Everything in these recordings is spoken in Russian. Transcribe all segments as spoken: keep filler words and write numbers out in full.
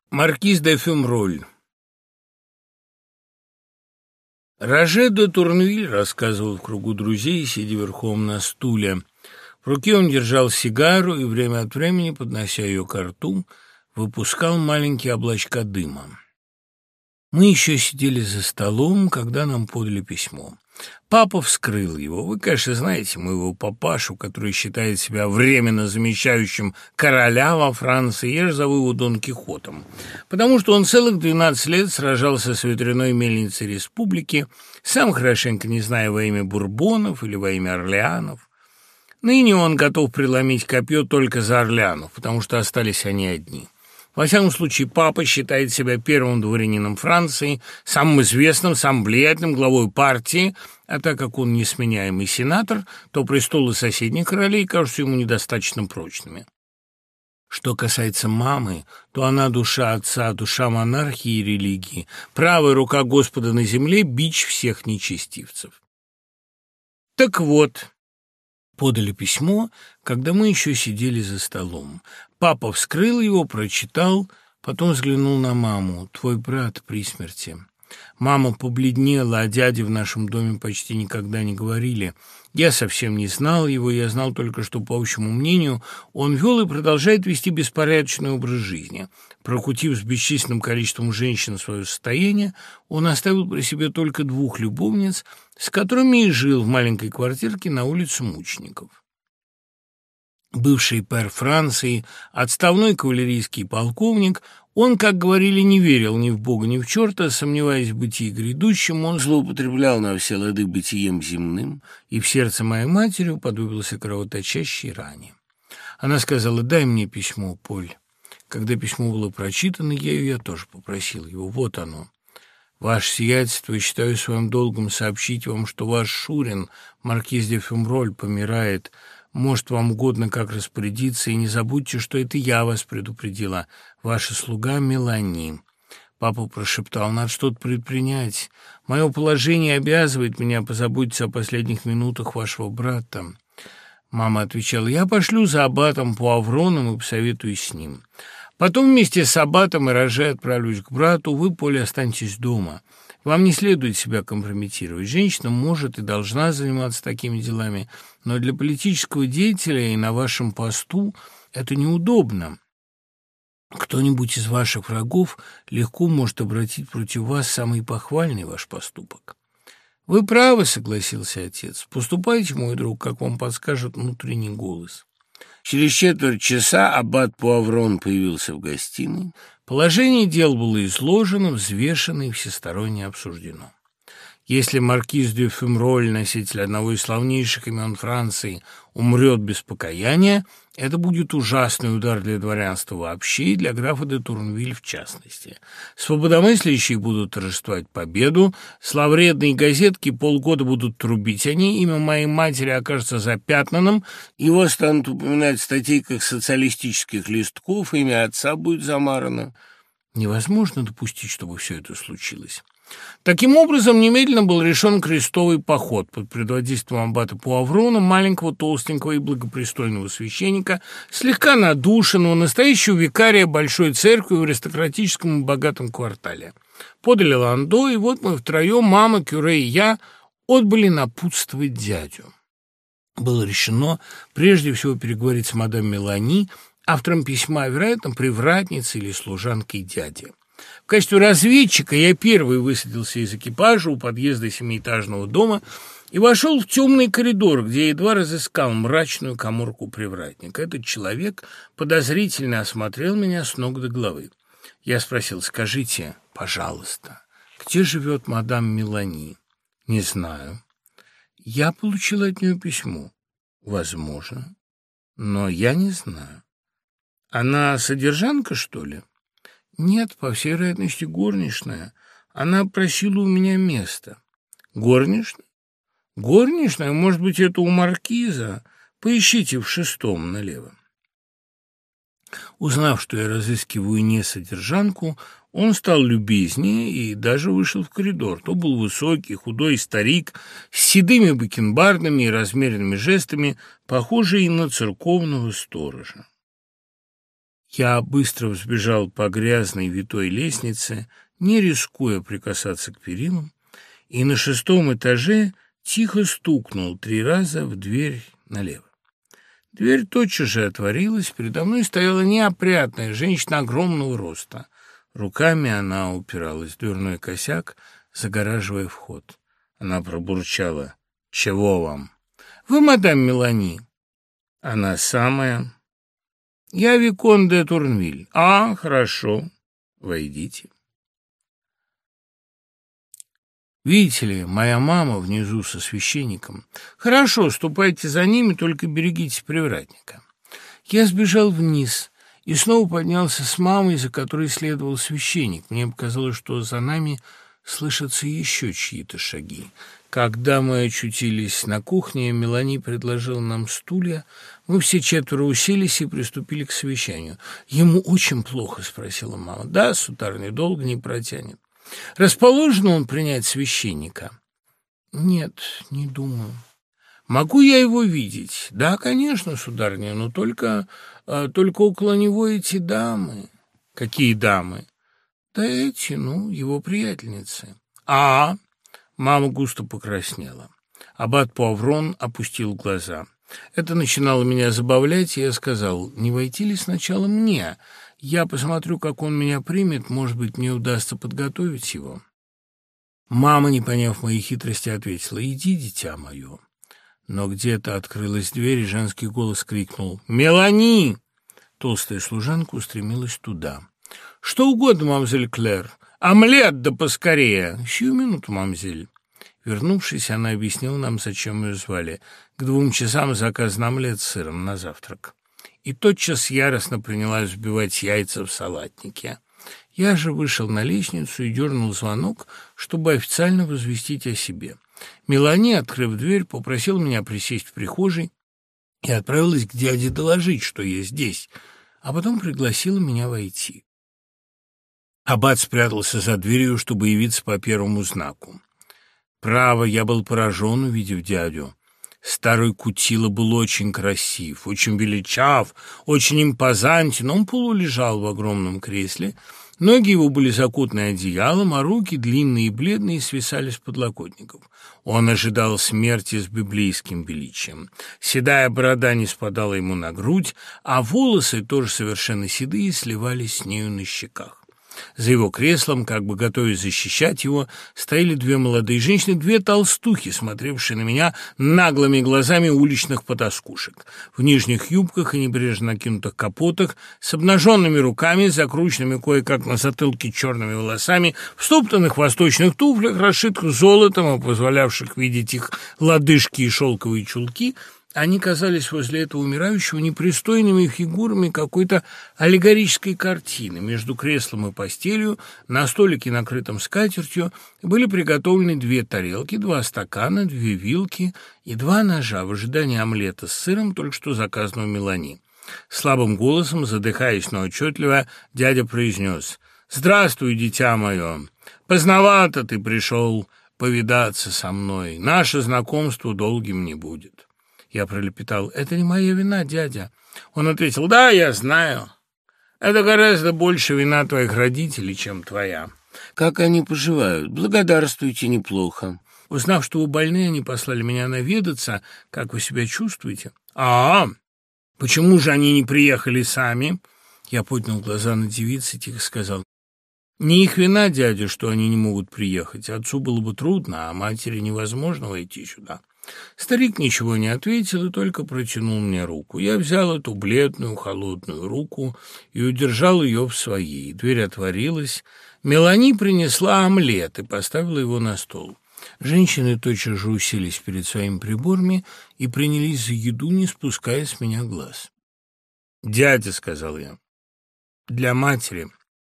Маркиз де Фюмроль. Роже де Турнвиль рассказывал в кругу друзей, сидя верхом на стуле. В руке он держал сигару и время от времени, поднося ее ко рту, выпускал маленькие облачка дыма. Мы еще сидели за столом, когда нам подали письмо. Папа вскрыл его. Вы, конечно, знаете моего папашу, который считает себя временно замещающим короля во Франции. Я же зову его Дон Кихотом, потому что он целых двенадцать лет сражался с ветряной мельницей республики, сам хорошенько не зная во имя Бурбонов или во имя Орлеанов. Ныне он готов преломить копье только за Орлеанов, потому что остались они одни. Во всяком случае, папа считает себя первым дворянином Франции, самым известным, самым влиятельным главой партии, а так как он несменяемый сенатор, то престолы соседних королей кажутся ему недостаточно прочными. Что касается мамы, то она душа отца, душа монархии и религии, правая рука Господа на земле, бич всех нечестивцев. Так вот, подали письмо, когда мы еще сидели за столом. Папа вскрыл его, прочитал, потом взглянул на маму. «Твой брат при смерти». Мама побледнела, о дяде в нашем доме почти никогда не говорили. Я совсем не знал его, я знал только, что, по общему мнению, он вел и продолжает вести беспорядочный образ жизни. Прокутив с бесчисленным количеством женщин свое состояние, он оставил при себе только двух любовниц, с которыми и жил в маленькой квартирке на улице Мучеников. Бывший пэр Франции, отставной кавалерийский полковник, он, как говорили, не верил ни в Бога, ни в черта, сомневаясь в бытии грядущем, он злоупотреблял на все лады бытием земным и в сердце моей матери уподобился кровоточащей ране. Она сказала: «Дай мне письмо, Поль». Когда письмо было прочитано, ею я тоже попросил его. Вот оно. «Ваше сиятельство, считаю своим долгом сообщить вам, что ваш Шурин, маркиз де Фюмроль, помирает. Может, вам угодно как распорядиться, и не забудьте, что это я вас предупредила. Ваша слуга Мелани». Папа прошептал: «Надо что-то предпринять. Мое положение обязывает меня позаботиться о последних минутах вашего брата». Мама отвечала: «Я пошлю за аббатом Пуавроном и посоветуюсь с ним. Потом вместе с аббатом и Роже отправлюсь к брату. Вы, Поле, останьтесь дома. Вам не следует себя компрометировать. Женщина может и должна заниматься такими делами, но для политического деятеля и на вашем посту это неудобно. Кто-нибудь из ваших врагов легко может обратить против вас самый похвальный ваш поступок». «Вы правы», — согласился отец. «Поступайте, мой друг, как вам подскажет внутренний голос». Через четверть часа аббат Пуаврон появился в гостиной. Положение дел было изложено, взвешено и всесторонне обсуждено. Если маркиз де Фюмроль, носитель одного из славнейших имен Франции, умрет без покаяния, это будет ужасный удар для дворянства вообще и для графа де Турнвиль в частности. Свободомыслящие будут торжествовать победу, зловредные газетки полгода будут трубить о ней, имя моей матери окажется запятнанным, его станут упоминать в статейках социалистических листков, имя отца будет замарано. Невозможно допустить, чтобы все это случилось. Таким образом, немедленно был решен крестовый поход под предводительством аббата Пуаврона, маленького, толстенького и благопристойного священника, слегка надушенного, настоящего викария большой церкви в аристократическом и богатом квартале. Подали ландо, и вот мы втроем, мама, кюре и я, отбыли напутствовать дядю. Было решено прежде всего переговорить с мадам Мелани, автором письма, вероятно, привратницей или служанкой дяди. В качестве разведчика я первый высадился из экипажа у подъезда семиэтажного дома и вошел в темный коридор, где едва разыскал мрачную каморку привратника. Этот человек подозрительно осмотрел меня с ног до головы. Я спросил: «Скажите, пожалуйста, где живет мадам Мелани?» «Не знаю». «Я получил от нее письмо». «Возможно, но я не знаю». «Она содержанка, что ли?» «Нет, по всей вероятности, горничная. Она просила у меня место». «Горничная? Горничная? Может быть, это у маркиза? Поищите в шестом налево». Узнав, что я разыскиваю не содержанку, он стал любезнее и даже вышел в коридор. То был высокий, худой старик с седыми бакенбардами и размеренными жестами, похожий на церковного сторожа. Я быстро взбежал по грязной витой лестнице, не рискуя прикасаться к перилам, и на шестом этаже тихо стукнул три раза в дверь налево. Дверь тотчас же отворилась, передо мной стояла неопрятная женщина огромного роста. Руками она упиралась в дверной косяк, загораживая вход. Она пробурчала: «Чего вам?» «Вы мадам Мелани?» «Она самая». «Я Викон де Турнвиль». «А, хорошо, войдите». «Видите ли, моя мама внизу со священником». «Хорошо, ступайте за ними, только берегите привратника». Я сбежал вниз и снова поднялся с мамой, за которой следовал священник. Мне показалось, что за нами слышатся еще чьи-то шаги. Когда мы очутились на кухне, Мелани предложила нам стулья. Мы все четверо уселись и приступили к совещанию. «Ему очень плохо?» — спросила мама. «Да, сударыня, долго не протянет». «Расположен он принять священника?» «Нет, не думаю». «Могу я его видеть?» «Да, конечно, сударыня, но только, только около него эти дамы». «Какие дамы?» «Да эти, ну, его приятельницы». «А-а-а!» Мама густо покраснела. Аббат Пуаврон опустил глаза. Это начинало меня забавлять, и я сказал: «Не войти ли сначала мне? Я посмотрю, как он меня примет, может быть, мне удастся подготовить его». Мама, не поняв моей хитрости, ответила: «Иди, дитя мое». Но где-то открылась дверь, и женский голос крикнул: «Мелани!» Толстая служанка устремилась туда. «Что угодно, мамзель Клэр. Омлет, да поскорее!» «Сию минуту, мамзель». Вернувшись, она объяснила нам, зачем ее звали. К двум часам заказан омлет с сыром на завтрак. И тотчас яростно принялась взбивать яйца в салатнике. Я же вышел на лестницу и дернул звонок, чтобы официально возвестить о себе. Мелани, открыв дверь, попросила меня присесть в прихожей и отправилась к дяде доложить, что я здесь, а потом пригласила меня войти. Аббат спрятался за дверью, чтобы явиться по первому знаку. Право, я был поражен, увидев дядю. Старый Кутила был очень красив, очень величав, очень импозантен. Он полулежал в огромном кресле, ноги его были закутаны одеялом, а руки, длинные и бледные, свисали с подлокотников. Он ожидал смерти с библейским величием. Седая борода не спадала ему на грудь, а волосы, тоже совершенно седые, сливались с нею на щеках. За его креслом, как бы готовясь защищать его, стояли две молодые женщины, две толстухи, смотревшие на меня наглыми глазами уличных потаскушек. В нижних юбках и небрежно накинутых капотах, с обнаженными руками, закрученными кое-как на затылке черными волосами, в стоптанных восточных туфлях, расшитых золотом и позволявших видеть их лодыжки и шелковые чулки, они казались возле этого умирающего непристойными фигурами какой-то аллегорической картины. Между креслом и постелью, на столике, накрытом скатертью, были приготовлены две тарелки, два стакана, две вилки и два ножа в ожидании омлета с сыром, только что заказанного Мелани. Слабым голосом, задыхаясь, но отчетливо, дядя произнес: «Здравствуй, дитя мое! Поздновато ты пришел повидаться со мной. Наше знакомство долгим не будет». Я пролепетал: «Это не моя вина, дядя». Он ответил: «Да, я знаю. Это гораздо больше вина твоих родителей, чем твоя». «Как они поживают?» «Благодарствуйте, неплохо». «Узнав, что вы больны, они послали меня наведаться. Как вы себя чувствуете?» «А, почему же они не приехали сами?» Я поднял глаза на девицы и тихо сказал: «Не их вина, дядя, что они не могут приехать. Отцу было бы трудно, а матери невозможно войти сюда». Старик ничего не ответил и только протянул мне руку. Я взял эту бледную, холодную руку и удержал ее в своей. Дверь отворилась. Мелани принесла омлет и поставила его на стол. Женщины тотчас же уселись перед своими приборами и принялись за еду, не спуская с меня глаз. «Дядя», — сказал я, — «для матери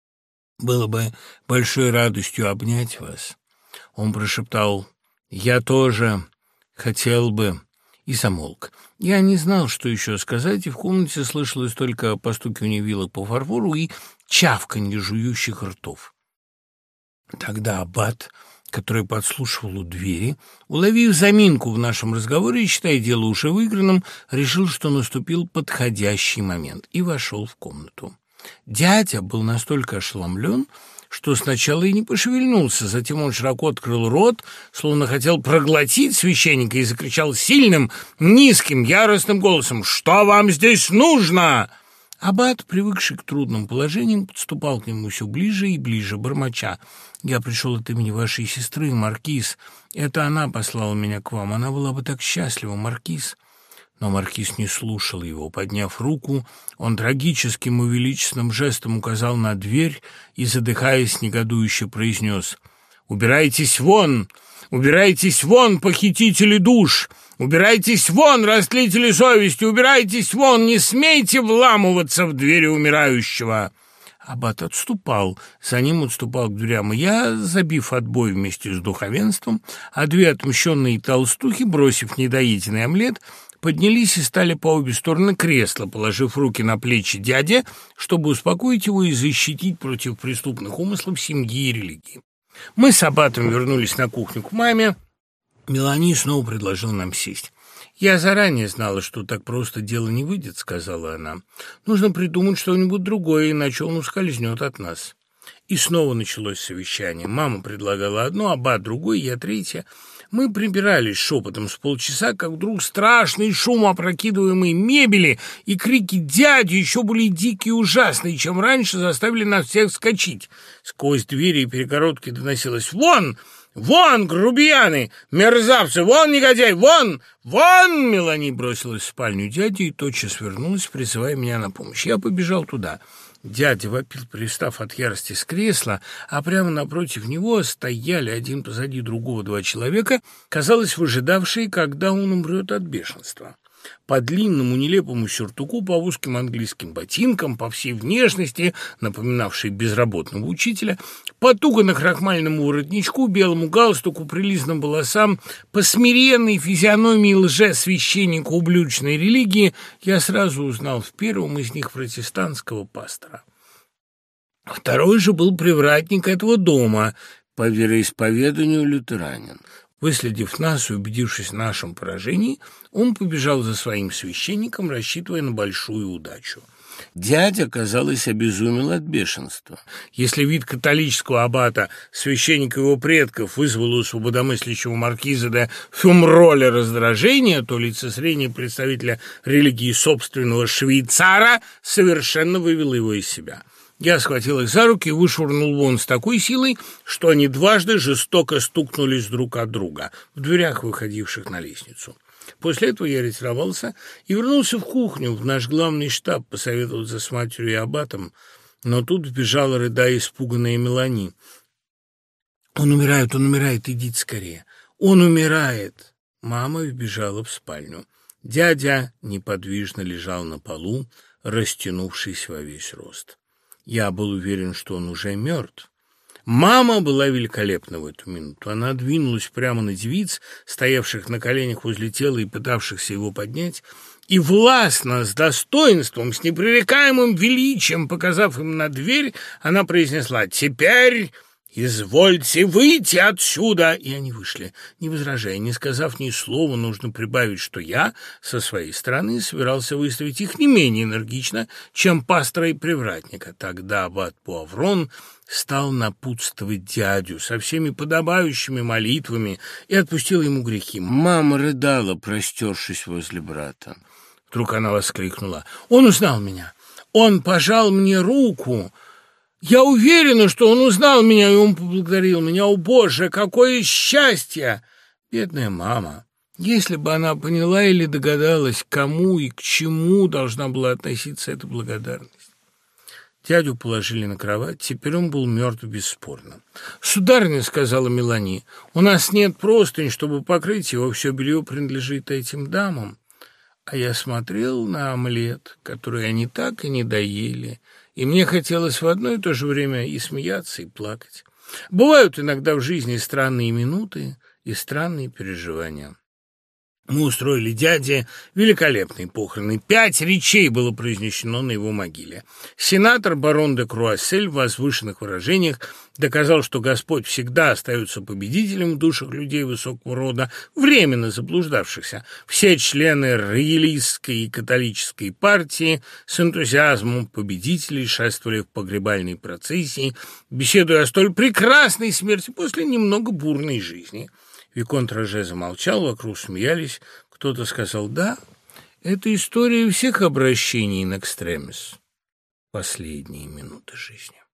было бы большой радостью обнять вас». Он прошептал: «Я тоже хотел бы», и замолк. Я не знал, что еще сказать, и в комнате слышалось только постукивание вилок по фарфору и чавканье жующих ртов. Тогда аббат, который подслушивал у двери, уловив заминку в нашем разговоре и, считая дело уже выигранным, решил, что наступил подходящий момент, и вошел в комнату. Дядя был настолько ошеломлен, что сначала и не пошевельнулся, затем он широко открыл рот, словно хотел проглотить священника, и закричал сильным, низким, яростным голосом: «Что вам здесь нужно?» Аббат, привыкший к трудным положениям, подступал к нему все ближе и ближе, бормоча: «Я пришел от имени вашей сестры, Маркиз. Это она послала меня к вам. Она была бы так счастлива, Маркиз». Но Маркиз не слушал его. Подняв руку, он трагическим и величественным жестом указал на дверь и, задыхаясь, негодующе произнес: «Убирайтесь вон! Убирайтесь вон, похитители душ! Убирайтесь вон, растлители совести! Убирайтесь вон! Не смейте вламываться в двери умирающего!» Аббат отступал, за ним отступал к дверям и я, забив отбой вместе с духовенством, а две отмщенные толстухи, бросив недоеденный омлет, поднялись и стали по обе стороны кресла, положив руки на плечи дяди, чтобы успокоить его и защитить против преступных умыслов семьи и религии. Мы с аббатом вернулись на кухню к маме. Мелани снова предложила нам сесть. «Я заранее знала, что так просто дело не выйдет», — сказала она. «Нужно придумать что-нибудь другое, иначе он ускользнет от нас». И снова началось совещание. Мама предлагала одно, аббат другое, я третье. Мы прибирались шепотом с полчаса, как вдруг страшный шум опрокидываемой мебели и крики дяди, еще более дикие и ужасные, чем раньше, заставили нас всех вскочить. Сквозь двери и перегородки доносилось: «Вон! Вон, грубияны! Мерзавцы! Вон, негодяй! Вон! Вон!» Мелани бросилась в спальню дяди и тотчас вернулась, призывая меня на помощь. Я побежал туда. Дядя вопил, привстав от ярости с кресла, а прямо напротив него стояли один позади другого два человека, казалось, выжидавшие, когда он умрет от бешенства. По длинному нелепому сюртуку, по узким английским ботинкам, по всей внешности, напоминавшей безработного учителя, по туго накрахмальному воротничку, белому галстуку, прилизанным волосам, по смиренной физиономии лжесвященника ублюдочной религии, я сразу узнал в первом из них протестантского пастора. Второй же был привратник этого дома, по вероисповеданию лютеранин. Выследив нас и убедившись в нашем поражении, он побежал за своим священником, рассчитывая на большую удачу. Дядя, казалось, обезумел от бешенства. Если вид католического аббата, священника его предков, вызвал у свободомыслящего маркиза де Фюмроля раздражение, то лицезрение представителя религии собственного швейцара совершенно вывело его из себя. Я схватил их за руки и вышвырнул вон с такой силой, что они дважды жестоко стукнулись друг от друга в дверях, выходивших на лестницу. После этого я ретировался и вернулся в кухню, в наш главный штаб, посоветоваться с матерью и аббатом, но тут вбежала, рыдая, испуганная Мелани. «Он умирает, он умирает, идите скорее! Он умирает!» Мама вбежала в спальню. Дядя неподвижно лежал на полу, растянувшись во весь рост. Я был уверен, что он уже мертв. Мама была великолепна в эту минуту. Она двинулась прямо на девиц, стоявших на коленях возле тела и пытавшихся его поднять, и властно, с достоинством, с непререкаемым величием, показав им на дверь, она произнесла: «Теперь извольте выйти отсюда!» И они вышли, не возражая, не сказав ни слова. Нужно прибавить, что я, со своей стороны, собирался выставить их не менее энергично, чем пастора и привратника. Тогда аббат Пуаврон стал напутствовать дядю со всеми подобающими молитвами и отпустил ему грехи. Мама рыдала, простершись возле брата. Вдруг она воскликнула: «Он узнал меня! Он пожал мне руку! Я уверена, что он узнал меня, и он поблагодарил меня. О, Боже, какое счастье!» Бедная мама! Если бы она поняла или догадалась, к кому и к чему должна была относиться эта благодарность. Дядю положили на кровать, теперь он был мертв бесспорно. «Сударыня, — сказала Мелани, — у нас нет простынь, чтобы покрыть его, все белье принадлежит этим дамам». А я смотрел на омлет, который они так и не доели, и мне хотелось в одно и то же время и смеяться, и плакать. Бывают иногда в жизни странные минуты и странные переживания. Мы устроили дяде великолепные похороны. Пять речей было произнесено на его могиле. Сенатор барон де Круассель в возвышенных выражениях доказал, что Господь всегда остается победителем в душах людей высокого рода, временно заблуждавшихся. Все члены роялистской и католической партии с энтузиазмом победителей шествовали в погребальной процессии, беседуя о столь прекрасной смерти после немного бурной жизни. Виконт Роже замолчал, вокруг смеялись. Кто-то сказал: «Да, это история всех обращений in extremis. Последние минуты жизни».